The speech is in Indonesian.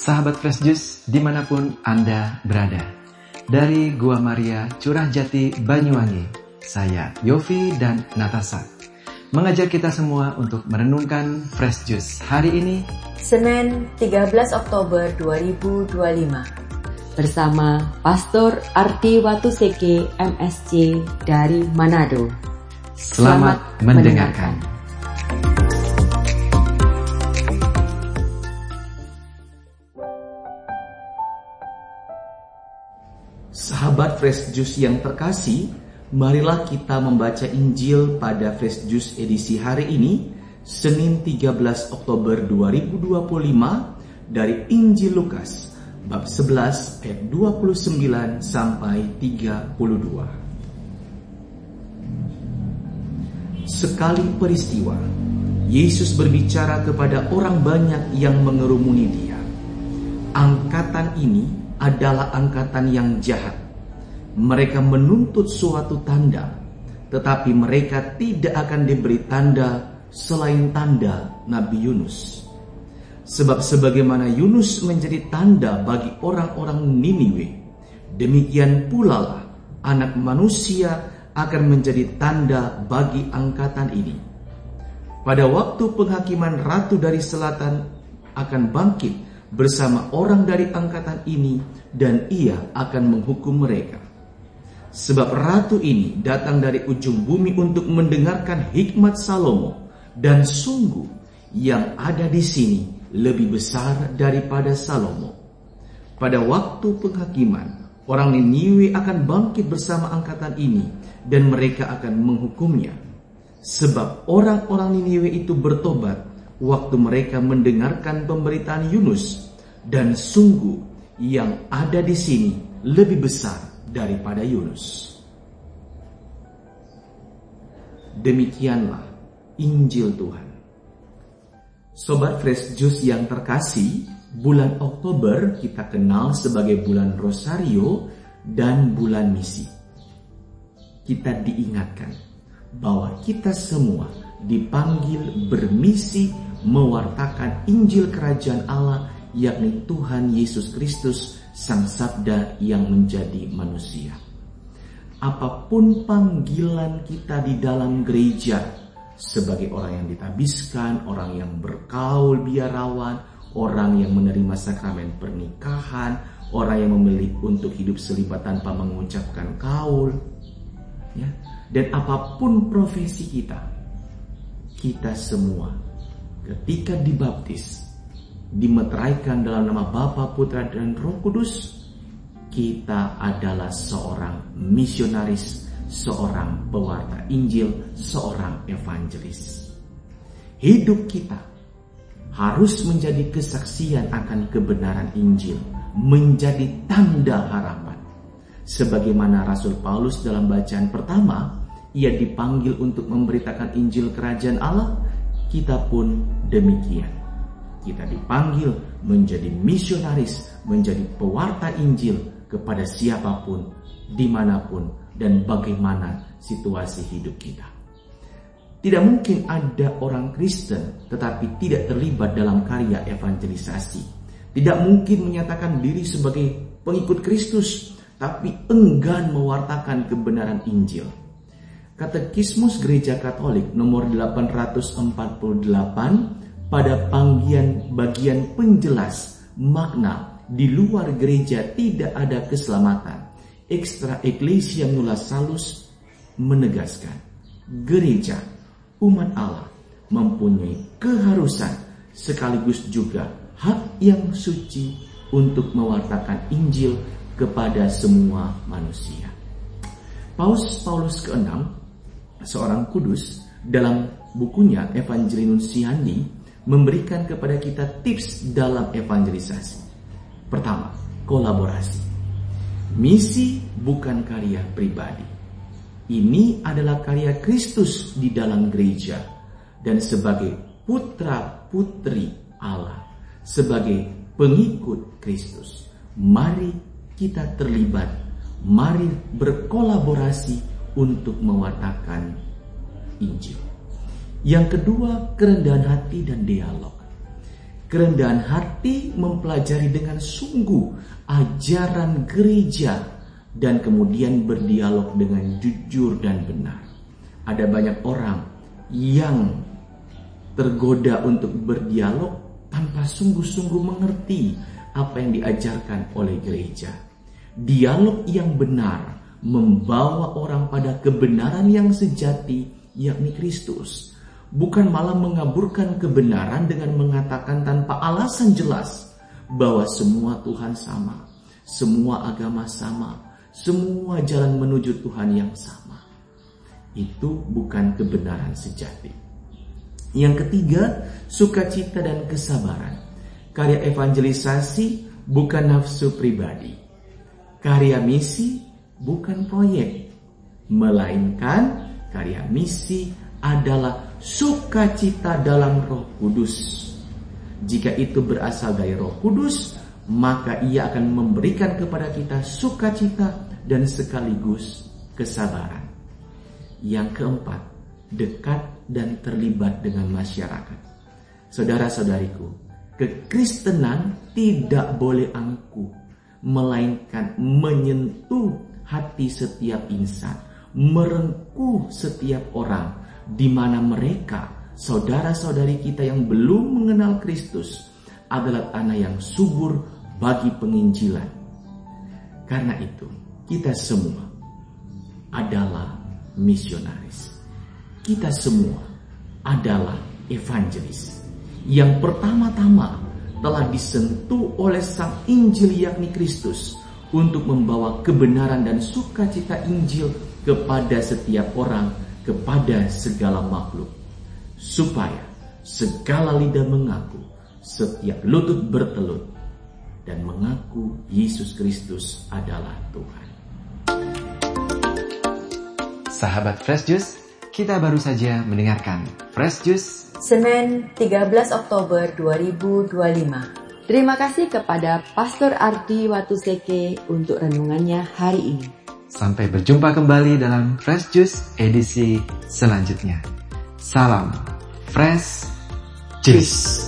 Sahabat Fresh Juice dimanapun Anda berada. Dari Gua Maria, Curah Jati, Banyuwangi, saya Yofi dan Natasha mengajak kita semua untuk merenungkan Fresh Juice hari ini, Senin 13 Oktober 2025, bersama Pastor Ardi Watuseke MSC dari Manado. Selamat mendengarkan. Sahabat Fresh Juice yang terkasih, marilah kita membaca Injil pada Fresh Juice edisi hari ini, Senin 13 Oktober 2025, dari Injil Lukas, bab 11 ayat 29 sampai 32. Sekali peristiwa, Yesus berbicara kepada orang banyak yang mengerumuni dia. Angkatan ini adalah angkatan yang jahat. Mereka menuntut suatu tanda, tetapi mereka tidak akan diberi tanda selain tanda Nabi Yunus. Sebab sebagaimana Yunus menjadi tanda bagi orang-orang Niniwe, demikian pula lah Anak Manusia akan menjadi tanda bagi angkatan ini. Pada waktu penghakiman Ratu dari Selatan akan bangkit bersama orang dari angkatan ini, dan ia akan menghukum mereka. Sebab ratu ini datang dari ujung bumi untuk mendengarkan hikmat Salomo, dan sungguh yang ada di sini lebih besar daripada Salomo. Pada waktu penghakiman, orang Niniwe akan bangkit bersama angkatan ini, dan mereka akan menghukumnya. Sebab orang-orang Niniwe itu bertobat waktu mereka mendengarkan pemberitaan Yunus, dan sungguh yang ada di sini lebih besar daripada Yunus. Demikianlah Injil Tuhan. Sobat Fresh Juice yang terkasih, bulan Oktober kita kenal sebagai bulan Rosario dan bulan misi. Kita diingatkan bahwa kita semua dipanggil bermisi mewartakan Injil Kerajaan Allah, yakni Tuhan Yesus Kristus, Sang Sabda yang menjadi manusia. Apapun panggilan kita di dalam gereja, sebagai orang yang ditabiskan, orang yang berkaul biarawan, orang yang menerima sakramen pernikahan, orang yang memilih untuk hidup selibat tanpa mengucapkan kaul, ya, dan apapun profesi kita semua ketika dibaptis, dimeteraikan dalam nama Bapa, Putra, dan Roh Kudus, kita adalah seorang misionaris, seorang pewarta Injil, seorang evangelis. Hidup kita harus menjadi kesaksian akan kebenaran Injil, menjadi tanda harapan. Sebagaimana Rasul Paulus dalam bacaan pertama, ia dipanggil untuk memberitakan Injil Kerajaan Allah, kita pun demikian. Kita dipanggil menjadi misionaris, menjadi pewarta Injil kepada siapapun, dimanapun, dan bagaimana situasi hidup kita. Tidak mungkin ada orang Kristen tetapi tidak terlibat dalam karya evangelisasi. Tidak mungkin menyatakan diri sebagai pengikut Kristus tapi enggan mewartakan kebenaran Injil. Katekismus Gereja Katolik nomor 848 pada bagian penjelas makna di luar gereja tidak ada keselamatan, Extra Ecclesiam Nulla Salus menegaskan gereja, umat Allah, mempunyai keharusan sekaligus juga hak yang suci untuk mewartakan Injil kepada semua manusia. Paus Paulus ke-6, seorang kudus, dalam bukunya Evangelium Nuntiandi memberikan kepada kita tips dalam evangelisasi. Pertama, kolaborasi. Misi bukan karya pribadi. Ini adalah karya Kristus di dalam gereja, dan sebagai putra-putri Allah, sebagai pengikut Kristus, mari kita terlibat, mari berkolaborasi untuk mewartakan Injil. Yang kedua, kerendahan hati dan dialog. kerendahan hati, mempelajari dengan sungguh ajaran gereja, dan kemudian berdialog dengan jujur dan benar. Ada banyak orang yang tergoda untuk berdialog tanpa sungguh-sungguh mengerti apa yang diajarkan oleh gereja. Dialog yang benar membawa orang pada kebenaran yang sejati, yakni Kristus. Bukan malah mengaburkan kebenaran dengan mengatakan tanpa alasan jelas bahwa semua Tuhan sama, semua agama sama, semua jalan menuju Tuhan yang sama. Itu bukan kebenaran sejati. Yang ketiga, sukacita dan kesabaran. Karya evangelisasi bukan nafsu pribadi. Karya misi bukan proyek, melainkan karya misi adalah sukacita dalam Roh Kudus. Jika itu berasal dari Roh Kudus, maka Ia akan memberikan kepada kita sukacita dan sekaligus kesabaran. Yang keempat, dekat dan terlibat dengan masyarakat. Saudara-saudariku, kekristenan tidak boleh angkuh, melainkan menyentuh hati setiap insan, merengkuh setiap orang, di mana mereka, saudara-saudari kita yang belum mengenal Kristus, adalah tanah yang subur bagi penginjilan. Karena itu, kita semua adalah misionaris. Kita semua adalah evangelis yang pertama-tama telah disentuh oleh Sang Injil yakni Kristus untuk membawa kebenaran dan sukacita Injil kepada setiap orang, kepada segala makhluk, supaya segala lidah mengaku, setiap lutut bertelut, dan mengaku Yesus Kristus adalah Tuhan. Sahabat Fresh Juice, kita baru saja mendengarkan Fresh Juice Senin 13 Oktober 2025. Terima kasih kepada Pastor Ardi Watuseke untuk renungannya hari ini. Sampai berjumpa kembali dalam Fresh Juice edisi selanjutnya. Salam Fresh Juice.